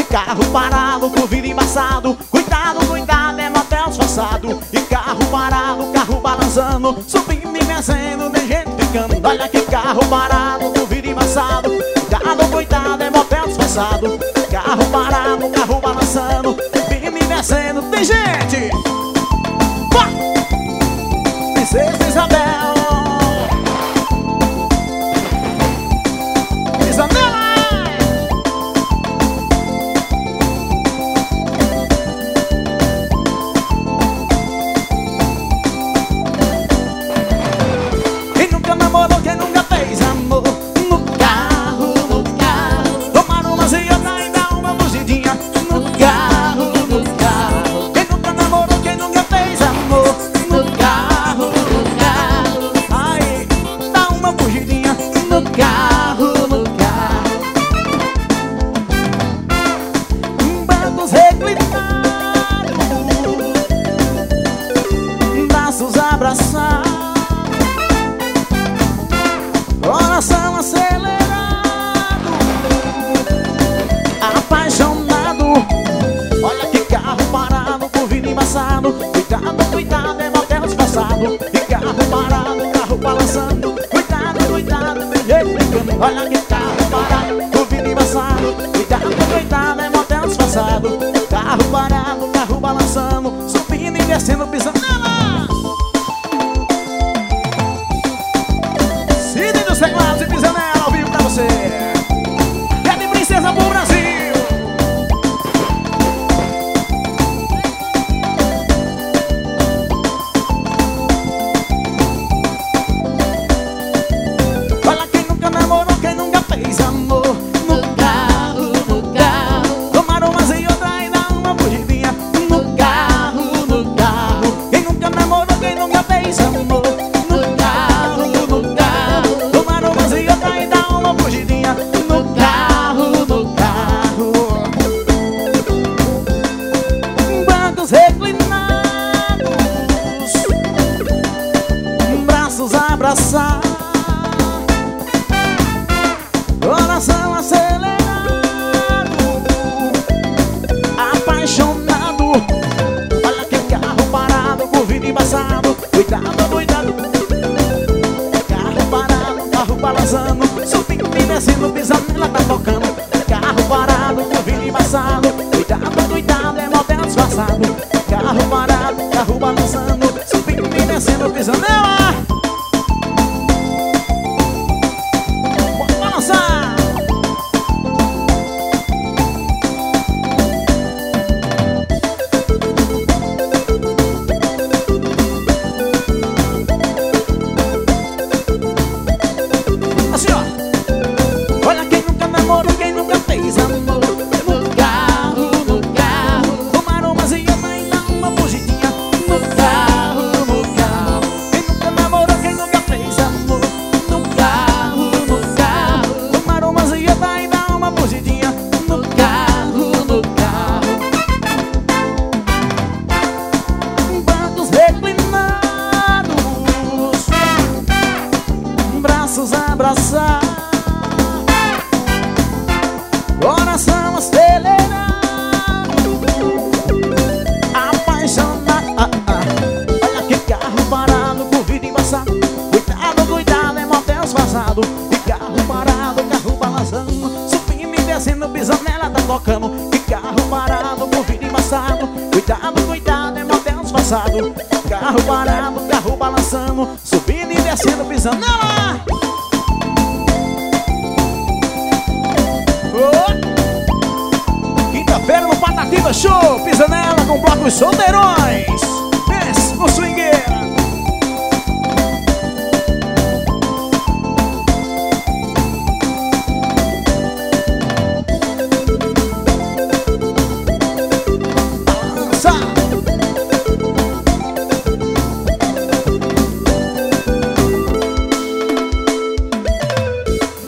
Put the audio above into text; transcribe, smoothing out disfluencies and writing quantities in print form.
Carro parado, com vidro embaçado. Cuidado, cuidado, é motel disfarçado. E carro parado, carro balançando, subindo e descendo, tem gente ficando. Olha que carro parado, com vidro embaçado. Cuidado, cuidado, é motel disfarçado. Carro parado, carro balançando, subindo e descendo, tem gente. Princesa Isabel, Isabela. Quem nunca namorou, quem nunca fez amor no carro, no carro. Tomar uma e outra e dar uma fugidinha no carro, no carro. Quem nunca namorou, quem nunca fez amor no carro, no carro. Ai, dá uma fugidinha no carro, no carro. Bancos reclinados, braços abraçados, coração acelerado, apaixonado. Olha que carro parado, com vidro embaçado. Cuidado, cuidado, é motel disfarçado. E carro parado, carro balançando. Cuidado, cuidado, tem jeito brincando. Olha que carro parado, com vidro embaçado. Cuidado, cuidado, é motel disfarçado. Carro parado, carro balançando, subindo e descendo, pisando nela. Sidney dos teclados e pisando nela, ao vivo pra você. É de princesa pro Brasil. Olha quem nunca namorou, quem nunca fez amor no carro, no carro. Tomar umas e outra e dar uma fugidinha no carro, no carro. Quem nunca namorou, quem nunca fez amor no carro, no carro. Tomar umas e outra e dar uma fugidinha no carro, no carro. Bancos reclinados, braços abraçados, coração acelerado, apaixonado. Olha que carro parado, com vidro embaçado. Cuidado, cuidado, carro parado, carro balançando, subindo e descendo, pisando nela, tá tocando. Carro parado, com vidro embaçado. Cuidado, cuidado, é motel disfarçado. Carro parado, carro balançando, subindo e descendo, pisando nela. Pode balançar. Assim, ó. Olha quem nunca namorou, quem nunca fez amor no carro, no carro. Tomar umas e outra e dar uma fugidinha no carro, no carro. Quem nunca namorou, quem nunca fez amor no carro, no carro. Tomar umas e outra e dar uma fugidinha no carro, no carro. Bancos reclinados, braços abraçados, coração acelerado, apaixonado. Olha que carro parado, com vidro embaçado. Cuidado, cuidado, é motel disfarçado. E carro parado, carro balançando, subindo e descendo, pisando nela, tá tocando. E carro parado, com vidro embaçado. Cuidado, cuidado, é motel disfarçado. Carro parado, carro balançando, subindo e descendo, pisando nela. Quinta-feira no Patativa Show, pisa nela com o bloco Os Solteirões. Esse, o swing